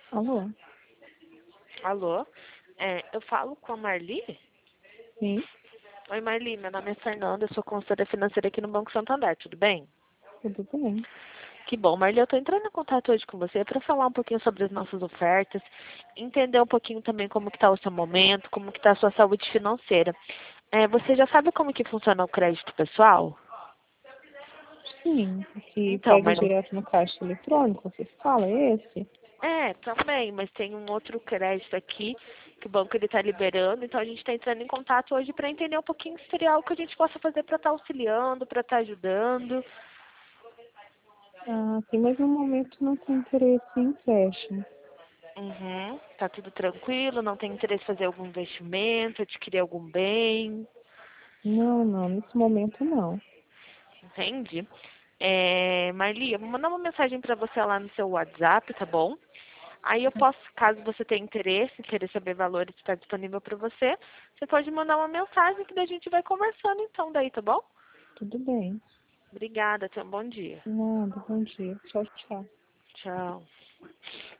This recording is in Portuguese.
Alô? Alô? Eu falo com a Marli? Sim, Oi, Marli, meu nome é Fernanda, eu sou consultora financeira aqui no Banco Santander, tudo bem? tudo bem. Que bom, Marli, eu estou entrando em contato hoje com você para falar um pouquinho sobre as nossas ofertas, entender um pouquinho também como que está o seu momento, como que está a sua saúde financeira. Você já sabe como que funciona o crédito pessoal? Sim, que Então, pega Marli, direto no caixa eletrônico, você fala, é esse? também, mas tem um outro crédito aqui que o banco ele está liberando, então a gente está entrando em contato hoje para entender um pouquinho o historial que a gente possa fazer para estar auxiliando, para estar ajudando. Ah, sim, mas no momento não tem interesse em empréstimo. Uhum. Tá tudo tranquilo, não tem interesse em fazer algum investimento, adquirir algum bem, Não, não, nesse momento não. entende? Marli, eu vou mandar uma mensagem para você lá no seu WhatsApp, tá bom? Aí eu posso, caso você tenha interesse, querer saber valores que está disponível para você, você pode mandar uma mensagem que daí a gente vai conversando então daí, tá bom? Tudo bem. Obrigada, tenha um bom dia. Nada, bom dia. Tchau, tchau. Tchau.